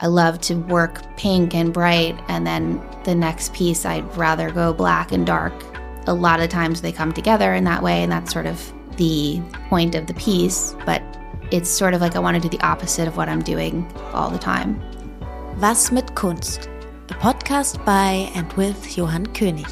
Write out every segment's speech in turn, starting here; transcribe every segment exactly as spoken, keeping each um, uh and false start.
I love to work pink and bright, and then the next piece I'd rather go black and dark. A lot of times they come together in that way, and that's sort of the point of the piece, but it's sort of like I want to do the opposite of what I'm doing all the time. Was mit Kunst? A podcast by and with Johann König.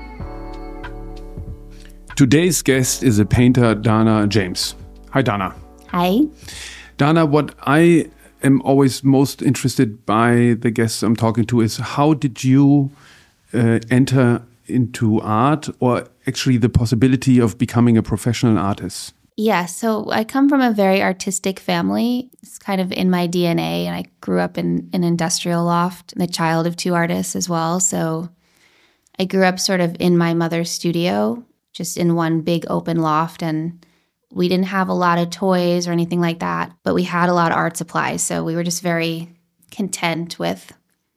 Today's guest is a painter, Dana James. Hi, Dana. Hi. Dana, what I am always most interested by the guests I'm talking to is how did you uh, enter into art, or actually the possibility of becoming a professional artist? Yeah, so I come from a very artistic family. It's kind of in my D N A, and I grew up in an industrial loft, the child of two artists as well. So I grew up sort of in my mother's studio, just in one big open loft, and we didn't have a lot of toys or anything like that, but we had a lot of art supplies. So we were just very content with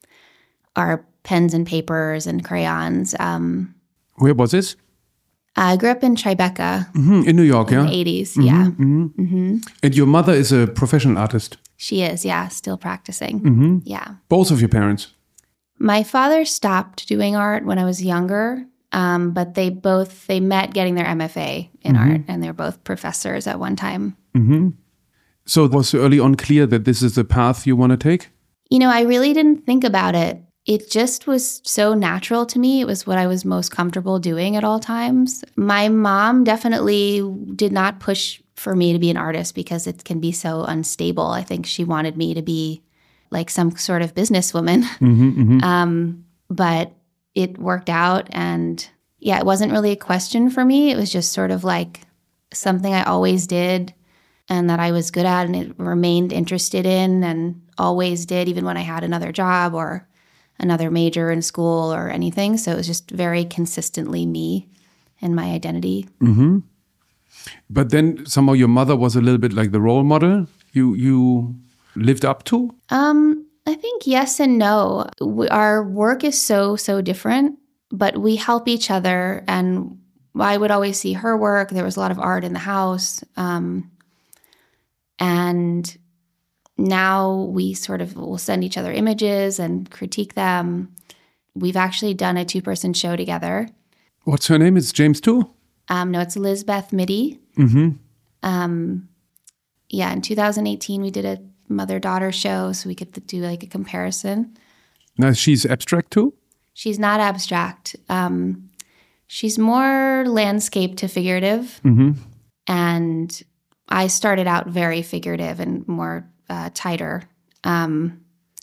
our pens and papers and crayons. Um, Where was this? I grew up in Tribeca. Mm-hmm. In New York, in yeah? the eighties, mm-hmm, yeah. Mm-hmm. Mm-hmm. And your mother is a professional artist? She is, yeah, still practicing. Mm-hmm. Yeah. Both of your parents? My father stopped doing art when I was younger, um, but they both, they met getting their M F A in mm-hmm. art, and they're both professors at one time. Mm-hmm. So it was early on clear that this is the path you want to take? You know, I really didn't think about it. It just was so natural to me. It was what I was most comfortable doing at all times. My mom definitely did not push for me to be an artist because it can be so unstable. I think she wanted me to be like some sort of businesswoman. Mm-hmm, mm-hmm. Um, but it worked out, and yeah, it wasn't really a question for me. It was just sort of like something I always did and that I was good at and it remained interested in and always did, even when I had another job or another major in school or anything. So it was just very consistently me and my identity. Mm-hmm. But then somehow your mother was a little bit like the role model you you lived up to? Um, I think yes and no. We, our work is so, so different, but we help each other. And I would always see her work. There was a lot of art in the house. Um, and now we sort of will send each other images and critique them. We've actually done a two-person show together. What's her name? It's James too? Um, no, it's Lizbeth Mitty. Mm-hmm. Um, yeah, in two thousand eighteen, we did a mother-daughter show, so we could do like a comparison. Now she's abstract too? She's not abstract. Um, she's more landscape to figurative. Mm-hmm. And I started out very figurative and more uh, tighter, um,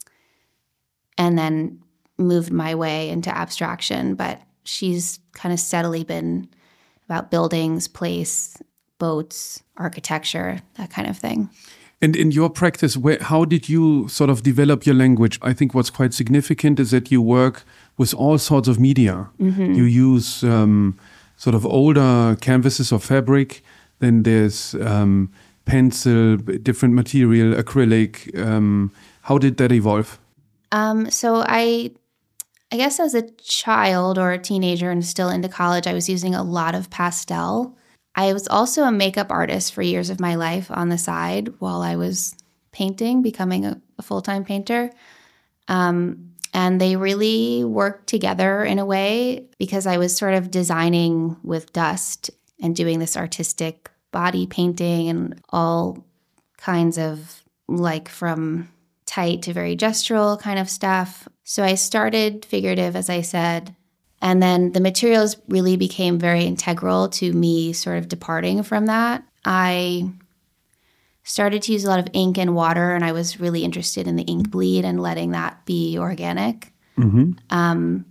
and then moved my way into abstraction. But she's kind of steadily been about buildings, place, boats, architecture, that kind of thing. And in your practice, where, how did you sort of develop your language? I think what's quite significant is that you work with all sorts of media. Mm-hmm. You use um, sort of older canvases or fabric. Then there's um, pencil, different material, acrylic. Um, how did that evolve? Um, so I, I guess as a child or a teenager and still into college, I was using a lot of pastel. I was also a makeup artist for years of my life on the side while I was painting, becoming a, a full-time painter. Um, and they really worked together in a way because I was sort of designing with dust and doing this artistic body painting and all kinds of like from tight to very gestural kind of stuff. So I started figurative, as I said, and then the materials really became very integral to me sort of departing from that. I started to use a lot of ink and water, and I was really interested in the ink bleed and letting that be organic. Mm-hmm. Um,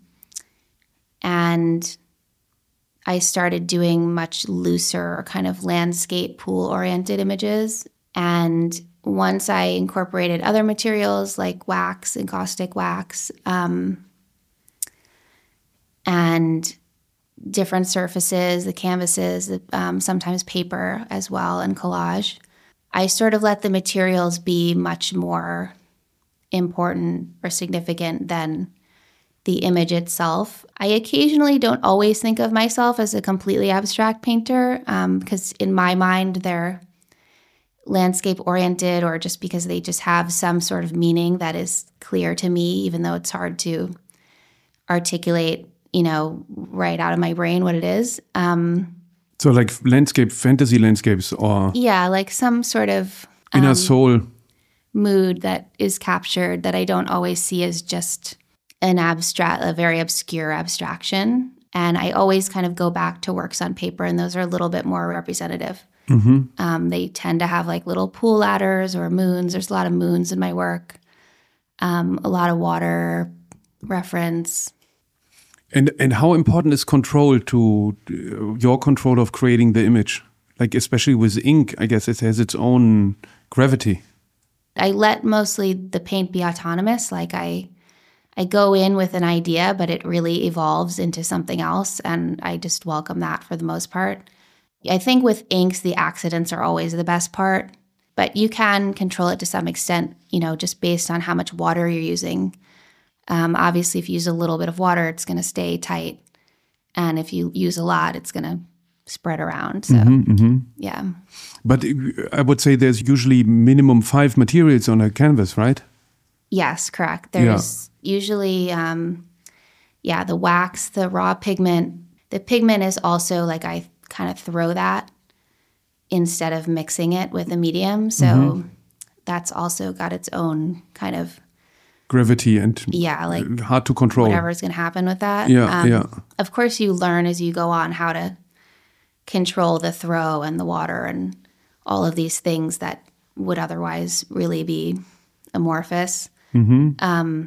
and I started doing much looser kind of landscape pool-oriented images. And once I incorporated other materials like wax, encaustic wax, um, and different surfaces, the canvases, um, sometimes paper as well, and collage, I sort of let the materials be much more important or significant than the image itself. I occasionally don't always think of myself as a completely abstract painter um, because in my mind, they're landscape oriented or just because they just have some sort of meaning that is clear to me, even though it's hard to articulate, you know, right out of my brain what it is. Um, so like landscape, fantasy landscapes or... Yeah, like some sort of... Inner um, soul. Mood that is captured that I don't always see as just an abstract, a very obscure abstraction. And I always kind of go back to works on paper, and those are a little bit more representative. Mm-hmm. Um, they tend to have like little pool ladders or moons. There's a lot of moons in my work. Um, a lot of water reference. And and how important is control to uh, your control of creating the image? Like especially with ink, I guess it has its own gravity. I let mostly the paint be autonomous. Like I I go in with an idea, but it really evolves into something else. And I just welcome that for the most part. I think with inks, the accidents are always the best part. But you can control it to some extent, you know, just based on how much water you're using. Um, obviously, if you use a little bit of water, it's going to stay tight. And if you use a lot, it's going to spread around. So, mm-hmm, mm-hmm. yeah. But I would say there's usually minimum five materials on a canvas, right? Yes, correct. There's yeah. usually, um, yeah, the wax, the raw pigment. The pigment is also like I kind of throw that instead of mixing it with a medium. So mm-hmm. that's also got its own kind of gravity and yeah, like hard to control. Whatever's going to happen with that. Yeah, um, yeah. Of course, you learn as you go on how to control the throw and the water and all of these things that would otherwise really be amorphous. Mm-hmm. Um,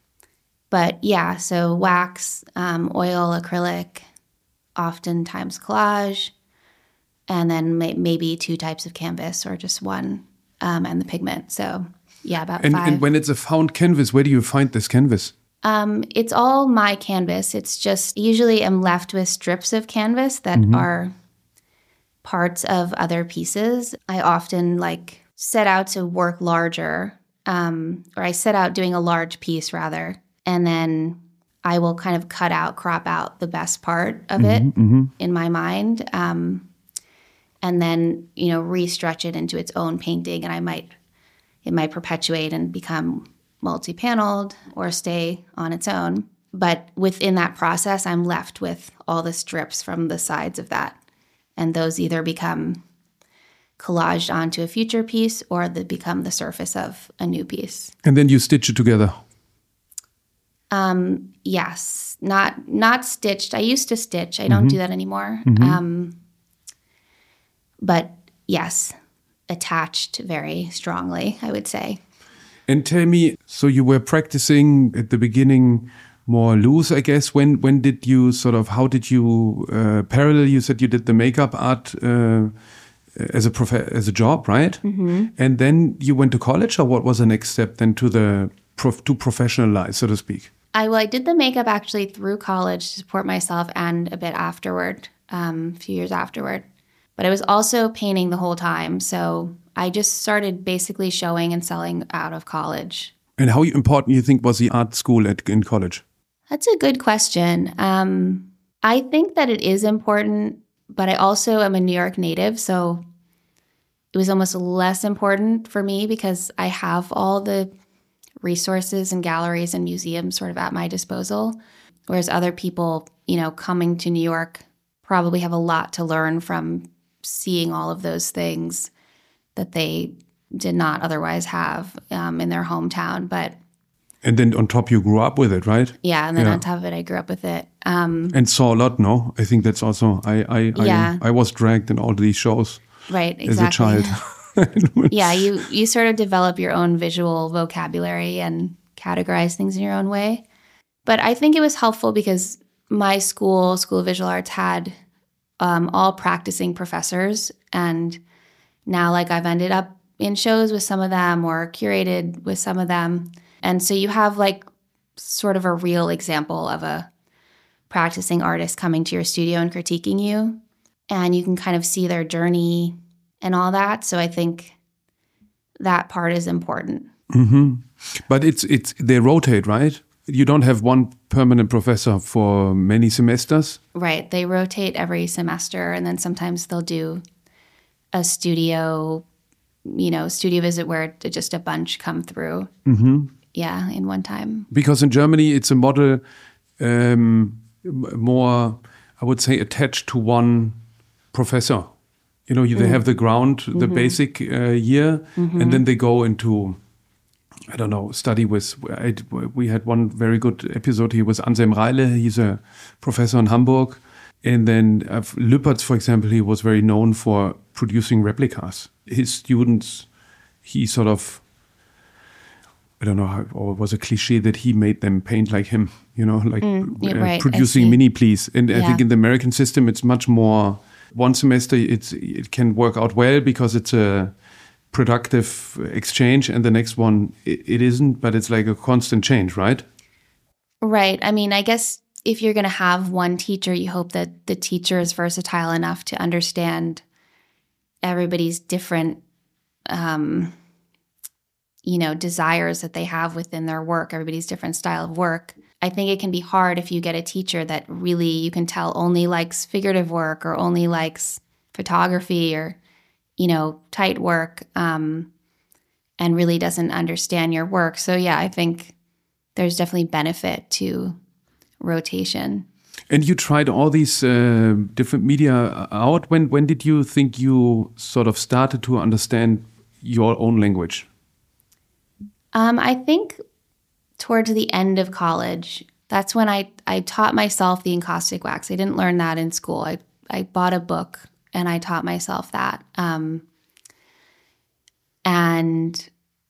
but yeah, so wax, um, oil, acrylic, oftentimes collage, and then may- maybe two types of canvas or just one, um, and the pigment. So yeah, about and, five. And when it's a found canvas, where do you find this canvas? Um, it's all my canvas. It's just usually I'm left with strips of canvas that mm-hmm. are parts of other pieces. I often like set out to work larger, um, or I set out doing a large piece rather, and then I will kind of cut out, crop out the best part of mm-hmm, it mm-hmm. in my mind, um, and then, you know, re-stretch it into its own painting, and I might, it might perpetuate and become multi-paneled or stay on its own. But within that process, I'm left with all the strips from the sides of that. And those either become collaged onto a future piece or they become the surface of a new piece. And then you stitch it together? Um, yes. Not not stitched. I used to stitch. I don't mm-hmm. do that anymore. Mm-hmm. Um, but yes, attached very strongly, I would say. And tell me, so you were practicing at the beginning more loose, I guess. When when did you sort of, how did you uh, parallel? You said you did the makeup art uh, as a prof- as a job, right? Mm-hmm. And then you went to college, or what was the next step then to the prof- to professionalize, so to speak? I well, I did the makeup actually through college to support myself and a bit afterward, um, a few years afterward. But I was also painting the whole time, so I just started basically showing and selling out of college. And how important you think was the art school at in college? That's a good question. Um, I think that it is important, but I also am a New York native, so it was almost less important for me because I have all the resources and galleries and museums sort of at my disposal, whereas other people, you know, coming to New York probably have a lot to learn from seeing all of those things that they did not otherwise have um, in their hometown. But and then on top you grew up with it, right? Yeah, and then yeah. on top of it, I grew up with it. Um, and saw a lot, no? I think that's also, I I, yeah. I I was dragged in all these shows right, exactly. as a child. yeah, you, you sort of develop your own visual vocabulary and categorize things in your own way. But I think it was helpful because my school, School of Visual Arts, had um, all practicing professors, and now like I've ended up in shows with some of them or curated with some of them. And so you have like sort of a real example of a practicing artist coming to your studio and critiquing you. And you can kind of see their journey and all that. So I think that part is important. Mm-hmm. But it's it's they rotate, right? You don't have one permanent professor for many semesters? Right. They rotate every semester, and then sometimes they'll do a studio you know, studio visit where just a bunch come through. Mm-hmm. Yeah, in one time. Because in Germany, it's a model um, more, I would say, attached to one professor. You know, you, they have the ground, the mm-hmm. basic uh, year, mm-hmm. and then they go into, I don't know, study with, I, we had one very good episode here with Anselm Reile. He's a professor in Hamburg. And then uh, Lüpertz, for example, he was very known for producing replicas. His students, he sort of, I don't know, how, or it was a cliche that he made them paint like him, you know, like mm, yeah, uh, right, producing mini please. And yeah. I think in the American system, it's much more, one semester it's it can work out well because it's a productive exchange, and the next one it, it isn't, but it's like a constant change, right? Right. I mean, I guess if you're going to have one teacher, you hope that the teacher is versatile enough to understand everybody's different, um, you know, desires that they have within their work, everybody's different style of work. I think it can be hard if you get a teacher that really you can tell only likes figurative work or only likes photography or, you know, tight work, um, and really doesn't understand your work. So yeah, I think there's definitely benefit to rotation. And you tried all these uh, different media out. When when did you think you sort of started to understand your own language? Um, I think towards the end of college, that's when I, I taught myself the encaustic wax. I didn't learn that in school. I, I bought a book and I taught myself that. Um, and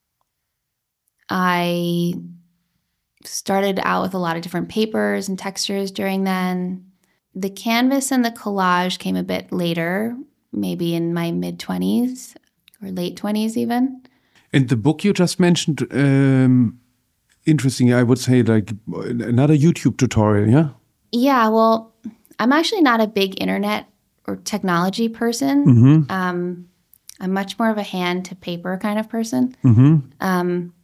I started out with a lot of different papers and textures during then. The canvas and the collage came a bit later, maybe in my mid-twenties or late twenties even. And the book you just mentioned, um, interesting, I would say like another YouTube tutorial, yeah? Yeah, well, I'm actually not a big internet or technology person. Mm-hmm. Um, I'm much more of a hand to paper kind of person. Mm-hmm. Um,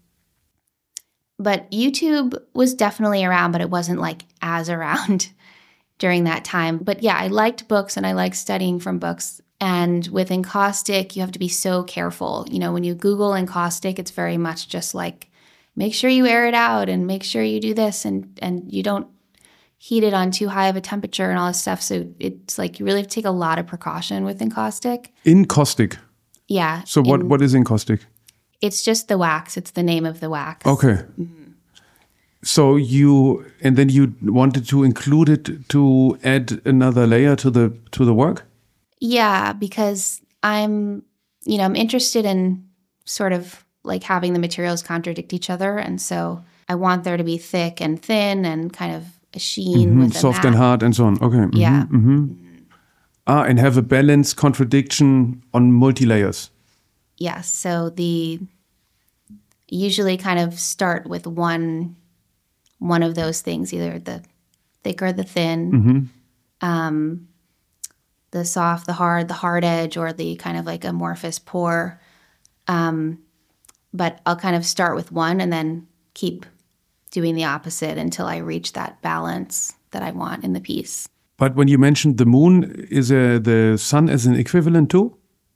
but YouTube was definitely around, but it wasn't like as around during that time. But yeah, I liked books and I liked studying from books. And with encaustic, you have to be so careful. You know, when you Google encaustic, it's very much just like, make sure you air it out and make sure you do this and, and you don't heat it on too high of a temperature and all this stuff. So it's like you really have to take a lot of precaution with encaustic. Encaustic? Yeah. So what, in, what is encaustic? It's just the wax. It's the name of the wax. Okay. Mm-hmm. So you, and then you wanted to include it to add another layer to the to the work? Yeah, because I'm, you know, I'm interested in sort of like having the materials contradict each other. And so I want there to be thick and thin and kind of a sheen mm-hmm. with a soft matte. and hard and so on. Okay. Mm-hmm. Yeah. Mm-hmm. Ah, and have a balanced contradiction on multi-layers. Yes. So the usually kind of start with one one of those things, either the thick or the thin. Mm-hmm. Um the soft, the hard, the hard edge, or the kind of like amorphous pour. Um, but I'll kind of start with one and then keep doing the opposite until I reach that balance that I want in the piece. But when you mentioned the moon, is uh, the sun as an equivalent too?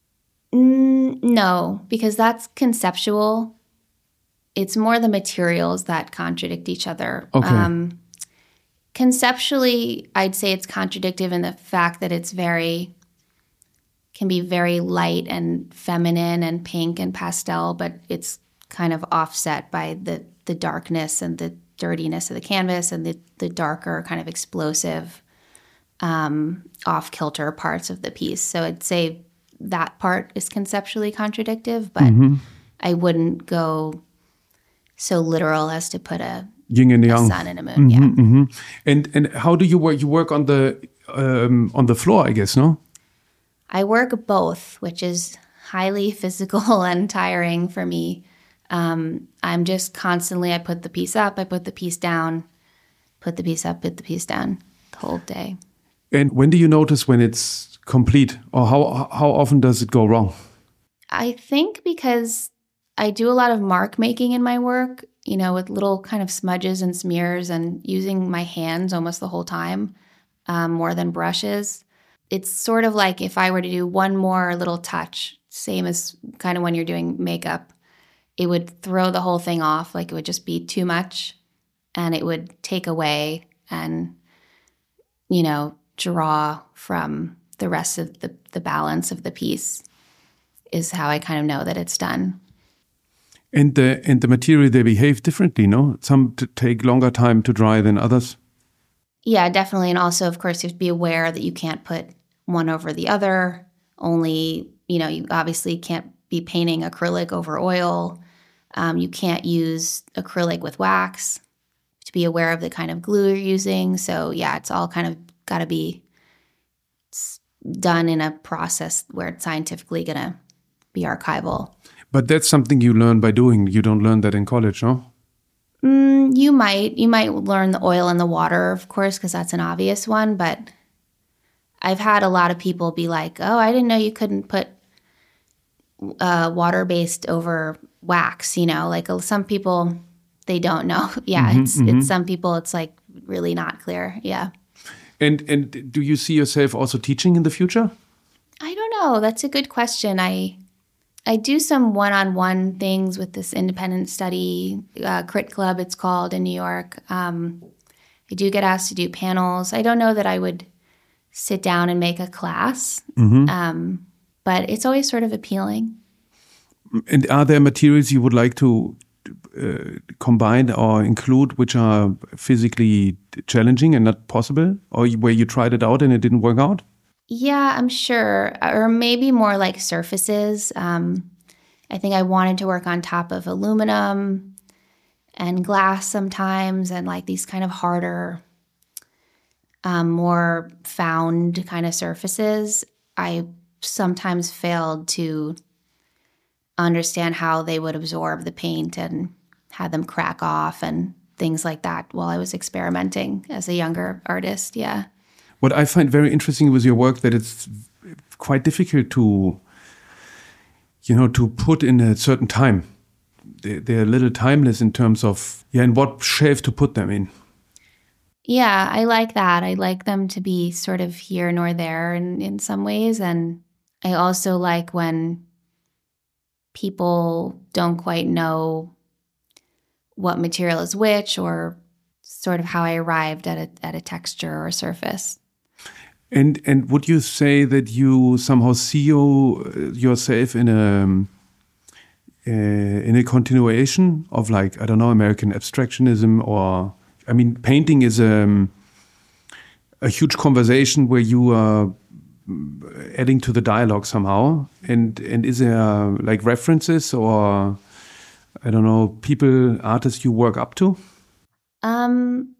Mm, no, because that's conceptual. It's more the materials that contradict each other. Okay. Um, Conceptually, I'd say it's contradictive in the fact that it's very, can be very light and feminine and pink and pastel, but it's kind of offset by the, the darkness and the dirtiness of the canvas and the, the darker kind of explosive, um, off-kilter parts of the piece. So I'd say that part is conceptually contradictive, but mm-hmm. I wouldn't go so literal as to put a yin and yang, sun and a moon. Mm-hmm, yeah. Mm-hmm. And and how do you work? You work on the um, on the floor, I guess, no? I work both, which is highly physical and tiring for me. Um, I'm just constantly. I put the piece up, I put the piece down, put the piece up, put the piece down, the whole day. And when do you notice when it's complete, or how how often does it go wrong? I think because I do a lot of mark making in my work, you know, with little kind of smudges and smears and using my hands almost the whole time, um, more than brushes. It's sort of like if I were to do one more little touch, same as kind of when you're doing makeup. It would throw the whole thing off. Like it would just be too much and it would take away and, you know, draw from the rest of the, the balance of the piece is how I kind of know that it's done. And the, and the material, they behave differently, no? Some t- take longer time to dry than others? Yeah, definitely. And also, of course, you have to be aware that you can't put one over the other. Only, you know, you obviously can't be painting acrylic over oil. Um, you can't use acrylic with wax. To be aware of the kind of glue you're using. So yeah, it's all kind of got to be done in a process where it's scientifically going to be archival. But that's something you learn by doing. You don't learn that in college, no? Mm, you might. You might learn the oil and the water, of course, because that's an obvious one. But I've had a lot of people be like, oh, I didn't know you couldn't put uh, water-based over wax, you know? Like some people, they don't know. Yeah, mm-hmm, it's, mm-hmm. it's some people, it's like really not clear. Yeah. And and do you see yourself also teaching in the future? I don't know. That's a good question. I I do some one-on-one things with this independent study, uh, Crit Club it's called in New York. Um, I do get asked to do panels. I don't know that I would sit down and make a class, mm-hmm. um, but it's always sort of appealing. And are there materials you would like to uh, combine or include which are physically challenging and not possible? Or where you tried it out and it didn't work out? Yeah, I'm sure. Or maybe more like surfaces. Um, I think I wanted to work on top of aluminum and glass sometimes and like these kind of harder, um, more found kind of surfaces. I sometimes failed to understand how they would absorb the paint and had them crack off and things like that while I was experimenting as a younger artist. Yeah. What I find very interesting with your work that it's quite difficult to, you know, to put in a certain time. They're, they're a little timeless in terms of, yeah, in what shelf to put them in. Yeah, I like that. I like them to be sort of here nor there in, in some ways. And I also like when people don't quite know what material is which or sort of how I arrived at a, at a texture or surface. And and would you say that you somehow see you, yourself in a uh, in a continuation of, like, I don't know, American abstractionism? Or, I mean, painting is a, a huge conversation where you are adding to the dialogue somehow. And and is there like references or, I don't know, people, artists you work up to? Um,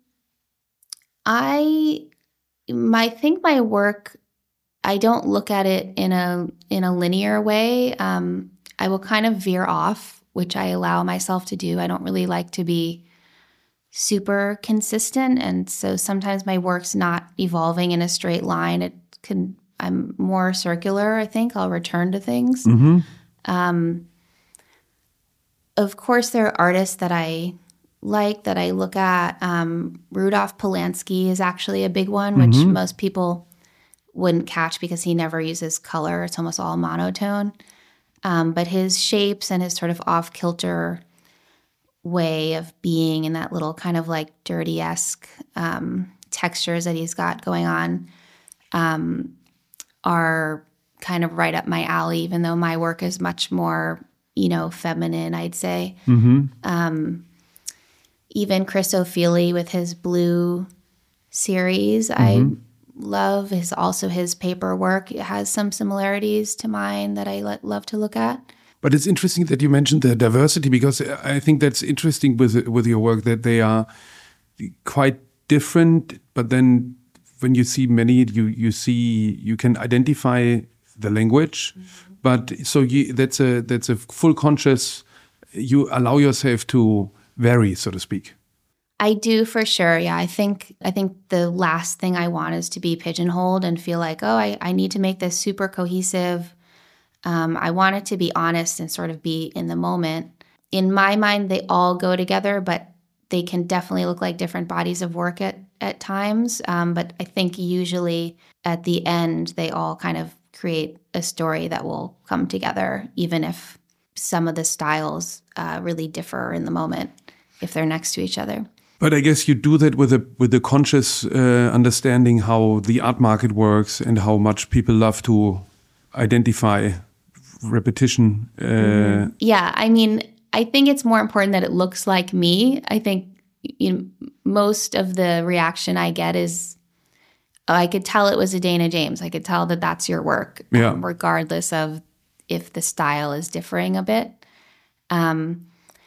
I. My, I think my work, I don't look at it in a in a linear way. Um, I will kind of veer off, which I allow myself to do. I don't really like to be super consistent, and so sometimes my work's not evolving in a straight line. It can. I'm more circular. I think I'll return to things. Mm-hmm. Um, of course, there are artists that I like that I look at. Um, Rudolph Polanski is actually a big one, which mm-hmm. most people wouldn't catch because he never uses color. It's almost all monotone. Um, but his shapes and his sort of off-kilter way of being and that little kind of like dirty-esque um, textures that he's got going on um, are kind of right up my alley, even though my work is much more, you know, feminine, I'd say. Mm-hmm. Um Even Chris O'Feely with his Blue series, mm-hmm. I love. His also his paper work. It has some similarities to mine that I lo- love to look at. But it's interesting that you mentioned the diversity, because I think that's interesting with with your work, that they are quite different. But then when you see many, you you see you can identify the language. Mm-hmm. But so you, that's a that's a full conscious. You allow yourself to vary, so to speak. I do, for sure. Yeah, I think I think the last thing I want is to be pigeonholed and feel like, oh, I, I need to make this super cohesive. Um, I want it to be honest and sort of be in the moment. In my mind, they all go together, but they can definitely look like different bodies of work at, at times. Um, but I think usually at the end, they all kind of create a story that will come together, even if some of the styles uh, really differ in the moment if they're next to each other. But I guess you do that with a with a conscious uh, understanding how the art market works and how much people love to identify repetition. Uh, mm-hmm. Yeah, I mean, I think it's more important that it looks like me. I think you know, most of the reaction I get is, oh, I could tell it was a Dana James. I could tell that that's your work, yeah. um, regardless of if the style is differing a bit. Um,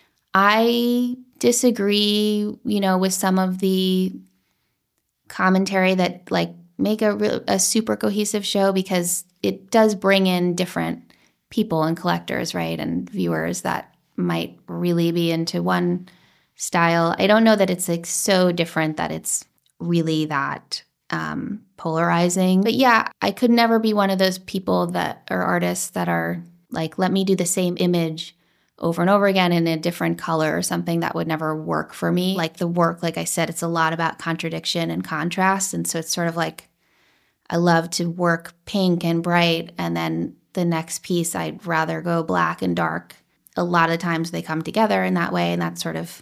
I disagree, you know, with some of the commentary that like make a, re- a super cohesive show, because it does bring in different people and collectors, right, and viewers that might really be into one style. I don't know that it's like so different that it's really that um, polarizing. But yeah, I could never be one of those people that are artists that are like, let me do the same image over and over again in a different color or something. That would never work for me. Like the work, like I said, it's a lot about contradiction and contrast. And so it's sort of like, I love to work pink and bright, and then the next piece I'd rather go black and dark. A lot of times they come together in that way, and that's sort of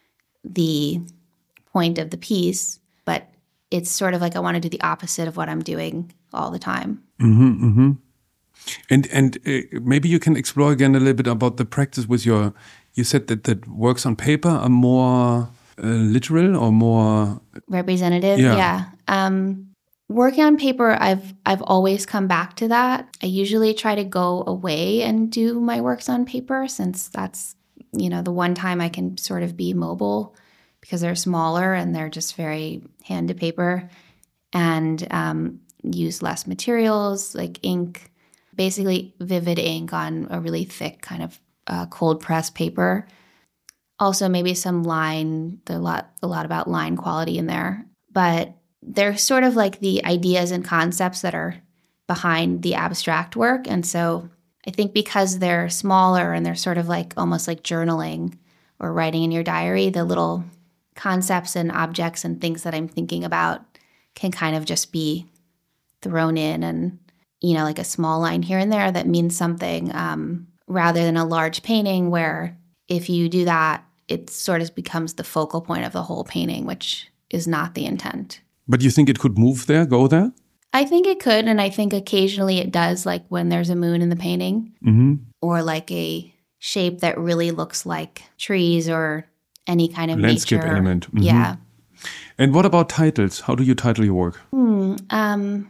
the point of the piece. But it's sort of like I want to do the opposite of what I'm doing all the time. Mm-hmm, mm-hmm. And and uh, maybe you can explore again a little bit about the practice with your, you said that, that works on paper are more uh, literal or more representative. Yeah. yeah. Um, working on paper, I've I've always come back to that. I usually try to go away and do my works on paper, since that's, you know, the one time I can sort of be mobile, because they're smaller and they're just very hand to paper, and um, use less materials like ink. Basically vivid ink on a really thick kind of uh, cold press paper. Also maybe some line, there's a lot, a lot about line quality in there. But they're sort of like the ideas and concepts that are behind the abstract work. And so I think because they're smaller and they're sort of like almost like journaling or writing in your diary, the little concepts and objects and things that I'm thinking about can kind of just be thrown in, and you know, like a small line here and there that means something, um, rather than a large painting where if you do that, it sort of becomes the focal point of the whole painting, which is not the intent. But you think it could move there, go there? I think it could, and I think occasionally it does, like when there's a moon in the painting, mm-hmm. or like a shape that really looks like trees or any kind of landscape nature. element. Mm-hmm. Yeah. And what about titles? How do you title your work? Hmm, um...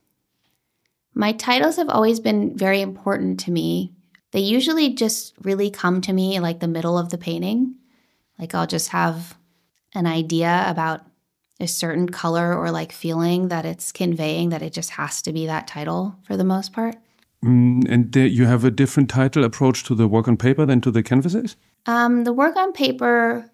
My titles have always been very important to me. They usually just really come to me like the middle of the painting. Like I'll just have an idea about a certain color or like feeling that it's conveying, that it just has to be that title for the most part. Mm, and the, you have a different title approach to the work on paper than to the canvases? Um, the work on paper,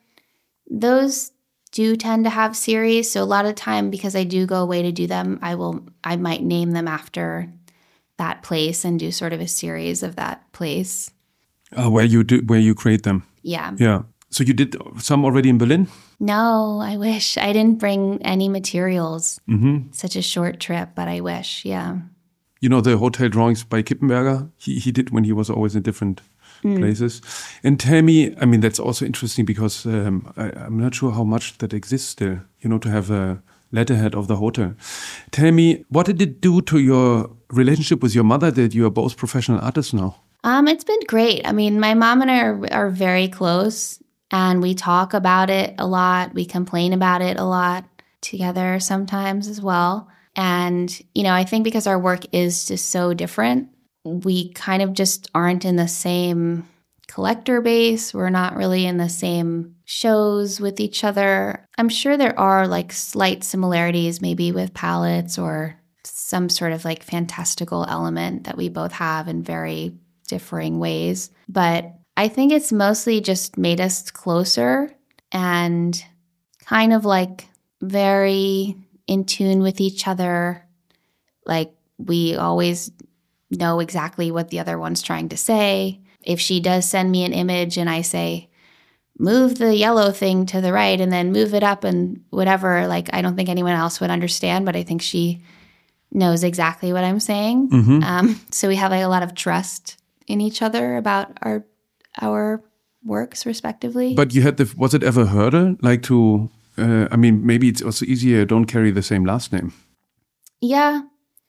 those do tend to have series. So a lot of time, because I do go away to do them, I will I might name them after that place and do sort of a series of that place. Uh, where you do where you create them. Yeah. Yeah. So you did some already in Berlin? No, I wish. I didn't bring any materials. Mm-hmm. Such a short trip, but I wish, yeah. You know, the hotel drawings by Kippenberger, he, he did when he was always in different Mm. places. And tell me, I mean, that's also interesting because um, I, I'm not sure how much that exists still, you know, to have a letterhead of the hotel. Tell me, what did it do to your relationship with your mother that you are both professional artists now? Um, it's been great. I mean, my mom and I are, are very close, and we talk about it a lot. We complain about it a lot together sometimes as well. And, you know, I think because our work is just so different, we kind of just aren't in the same collector base. We're not really in the same shows with each other. I'm sure there are like slight similarities maybe with palettes or some sort of like fantastical element that we both have in very differing ways. But I think it's mostly just made us closer and kind of like very in tune with each other. Like we always know exactly what the other one's trying to say. If she does send me an image and I say, move the yellow thing to the right and then move it up and whatever, like I don't think anyone else would understand, but I think she knows exactly what I'm saying. Mm-hmm. Um, so we have like a lot of trust in each other about our our works respectively. But you had the, was it ever a hurdle? Like to, uh, I mean, maybe it's also easier, don't carry the same last name. Yeah.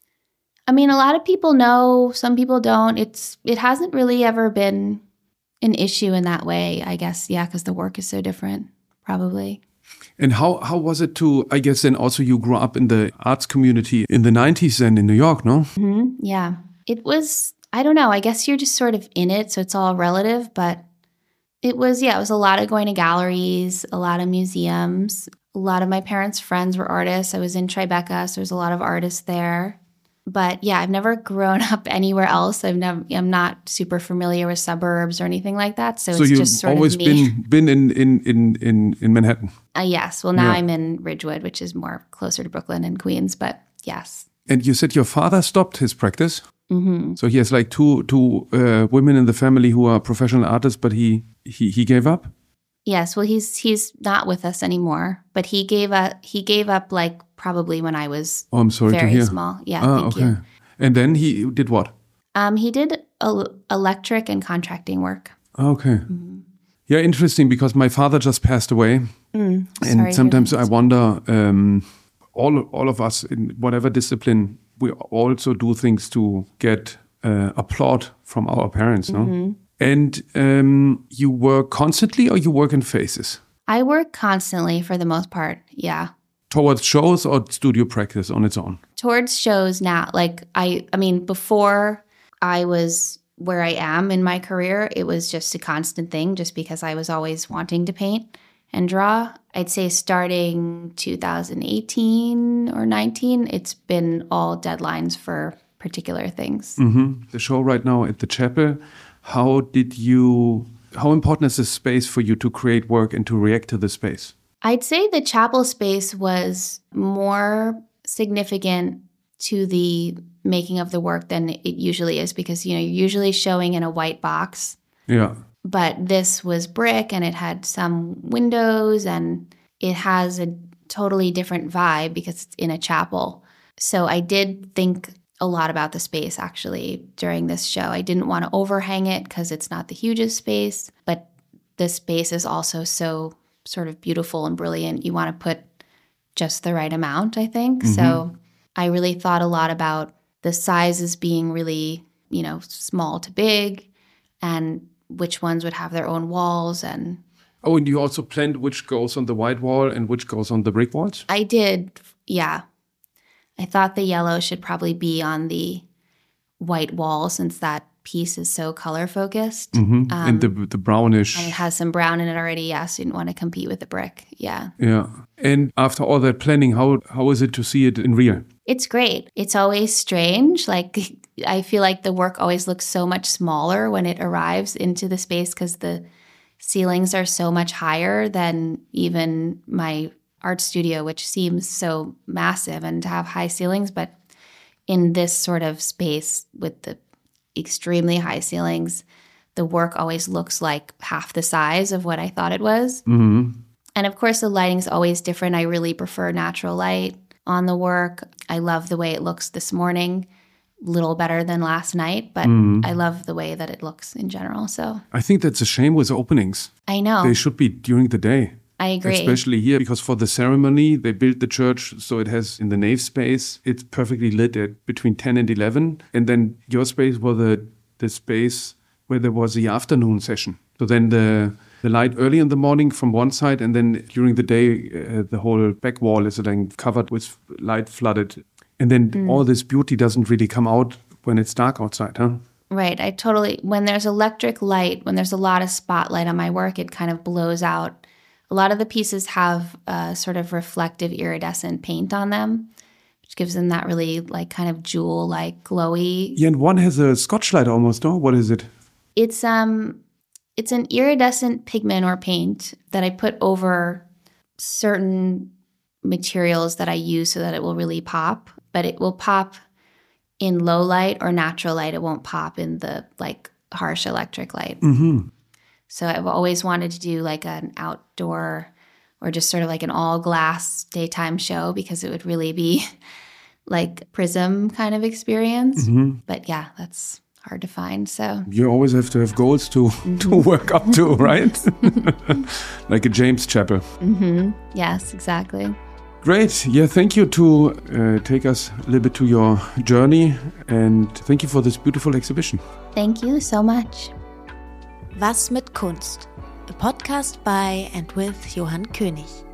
I mean, a lot of people know, some people don't. It's It hasn't really ever been an issue in that way, I guess. Yeah, because the work is so different, probably. And how, how was it to, I guess then also you grew up in the arts community in the nineties then in New York, no? Mm-hmm. Yeah. It was, I don't know, I guess you're just sort of in it, so it's all relative, but it was, yeah, it was a lot of going to galleries, a lot of museums. A lot of my parents' friends were artists. I was in Tribeca, so there's a lot of artists there. But yeah, I've never grown up anywhere else. I've never, I'm not super familiar with suburbs or anything like that. So, So it's you've just sort always of me. been been in in in in, in Manhattan. Uh, yes. Well, now Yeah. I'm in Ridgewood, which is more closer to Brooklyn and Queens. But yes. And you said your father stopped his practice. Mm-hmm. So he has like two two uh, women in the family who are professional artists, but he he he gave up. Yes. Well, he's he's not with us anymore. But he gave up. He gave up like probably when I was Oh, I'm sorry to very hear. small. Yeah. Ah, thank okay. you. And then he did what? Um, he did el- electric and contracting work. Okay. Mm-hmm. Yeah, interesting because my father just passed away, Mm, and sorry to hear sometimes that. I wonder. Um, all all of us in whatever discipline, we also do things to get uh, applaud from our parents, no? Mm-hmm. And um, you work constantly, or you work in phases? I work constantly for the most part. Yeah. Towards shows or studio practice on its own? Towards shows now. Like I I mean, before I was where I am in my career, it was just a constant thing just because I was always wanting to paint and draw. I'd say starting two thousand eighteen or nineteen, it's been all deadlines for particular things. Mm-hmm. The show right now at the Chapel, how did you, how important is this space for you to create work and to react to the space? I'd say the chapel space was more significant to the making of the work than it usually is because, you know, you're usually showing in a white box. Yeah. But this was brick and it had some windows and it has a totally different vibe because it's in a chapel. So I did think a lot about the space actually during this show. I didn't want to overhang it because it's not the hugest space, but the space is also so sort of beautiful and brilliant. You want to put just the right amount, I think. Mm-hmm. So I really thought a lot about the sizes being really, you know, small to big and which ones would have their own walls. And Oh, and you also planned which goes on the white wall and which goes on the brick walls? I did, yeah. I thought the yellow should probably be on the white wall since that piece is so color focused. Mm-hmm. Um, and the the brownish. And it has some brown in it already, yeah, so you didn't want to compete with the brick, yeah. Yeah. And after all that planning, how how is it to see it in real? It's great. It's always strange. Like, I feel like the work always looks so much smaller when it arrives into the space because the ceilings are so much higher than even my art studio, which seems so massive and to have high ceilings. But in this sort of space with the extremely high ceilings, the work always looks like half the size of what I thought it was. Mm-hmm. And of course, the lighting's always different. I really prefer natural light on the work. I love the way it looks this morning, a little better than last night, but Mm-hmm. I love the way that it looks in general. So I think that's a shame with openings. I know. They should be during the day. I agree. Especially here, because for the ceremony, they built the church so it has in the nave space, it's perfectly lit at between ten and eleven. And then your space was the, the space where there was the afternoon session. So then the the light early in the morning from one side, and then during the day, uh, the whole back wall is then covered with light flooded. And then Mm. all this beauty doesn't really come out when it's dark outside, huh? Right. I totally, when there's electric light, when there's a lot of spotlight on my work, it kind of blows out. A lot of the pieces have a sort of reflective iridescent paint on them, which gives them that really like kind of jewel-like glowy. Yeah, and one has a Scotch light almost, no? What is it? It's um, it's an iridescent pigment or paint that I put over certain materials that I use so that it will really pop. But it will pop in low light or natural light. It won't pop in the like harsh electric light. Mm-hmm. So I've always wanted to do like an outdoor or just sort of like an all glass daytime show because it would really be like prism kind of experience. Mm-hmm. But yeah, that's hard to find. So you always have to have goals to, mm-hmm. to work up to, right? Like a James Chapel. Mm-hmm. Yes, exactly. Great. Yeah, thank you to uh, take us a little bit to your journey, and thank you for this beautiful exhibition. Thank you so much. Was mit Kunst? A podcast by and with Johann König.